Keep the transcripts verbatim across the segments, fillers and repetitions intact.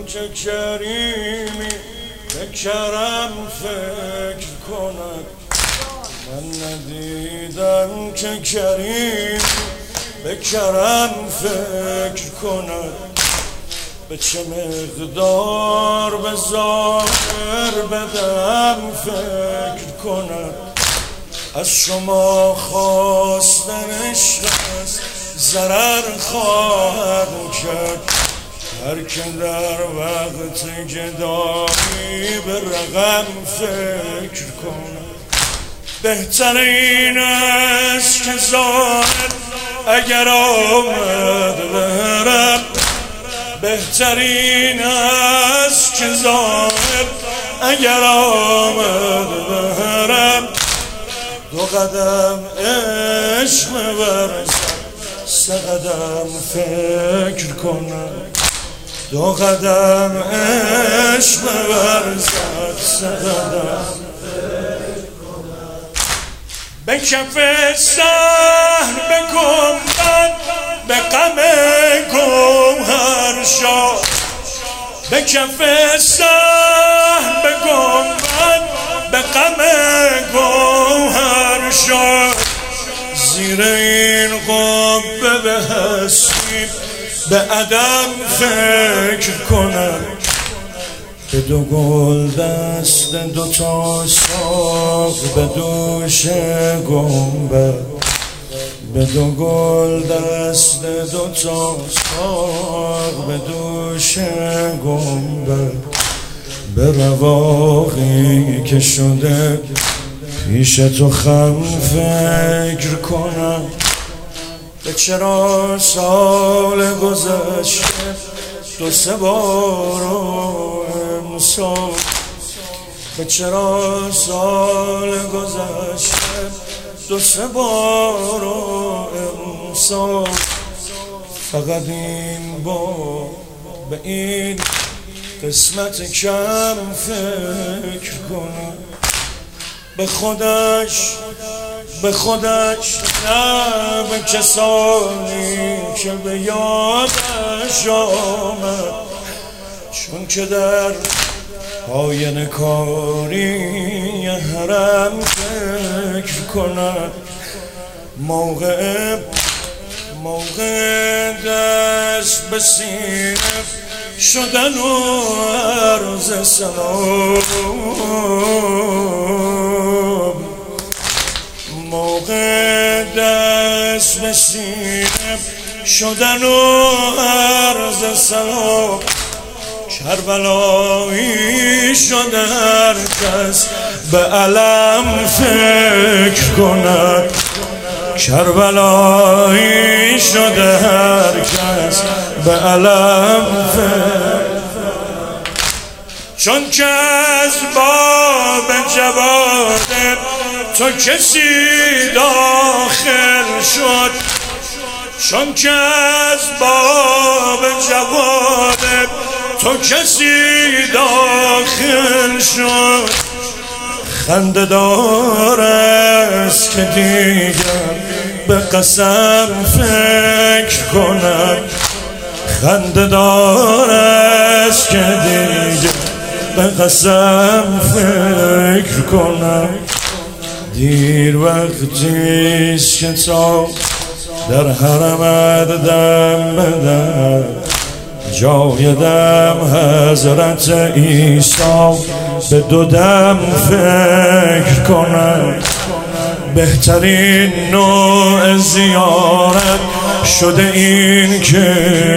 که کریمی به کرم فکر کند. من ندیدم که کریمی به کرم فکر کند. به چه مقدار به ظاهر بدم فکر کند. از شما خواستنش است ضرر خواهد کرد. هر که در وقت گدایی به رقم فکر کند. بهتر این است که ظاهر اگر آمد برم. بهترین است که ظاهر اگر آمد برم. دو قدم عشق ورزد سه قدم فکر کنم. دو قدم عشق ورزد سه قدم فکر کنم. به کف سهر بگنبد به غم گوهر شاد. به کف سهر بگنبد به غم گوهر شاد. زیر این قبه به هستی به عدم فکر کنم. به دو گل دست دو تا ساق به دوش گنبد. به دو گل دست دو تا ساق به دوش گنبد. به رواقی که شده پیش تو خم فکر کنم. به چرا سال گذشته دو سه بار امسال. به چرا سال گذشته دو سه بار امسال. فقط این بار به این قسمت کم فکر کنم. به خودش به خودش نه به کسانی که به یادش آمد. چون که در آینه کاری حرم فکر کند. موقع موقع دست به سینه شدن و عرض سلام. موقع دست به سینه شدن و عرض سلام. کربلایی شده هر کس به علم فکر کند. کربلایی شده هر کس به علم فکر. چون که از باب جواد تو کسی داخل شد. چون که از باب جواد تو کسی داخل شد. خنده دار است که دیگر به قسم فکر کند. خنده دار است که دیگر به قسم فکر کند. دیر وقتیست که تا در حرمت دم بدم. جای دم حضرت عیسی به دو دم فکر کنم. بهترین نوع زیارت شده این که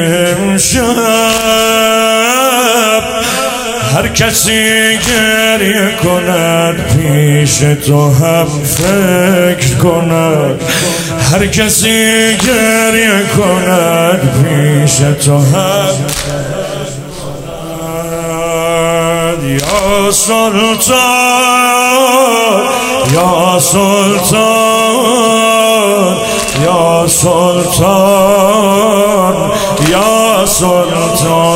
امشب هر کسی گریه کند پیش تو هم فکر کند. هر کسی گریه کند پیش تو هم یا سلطان یا سلطان یا سلطان یا سلطان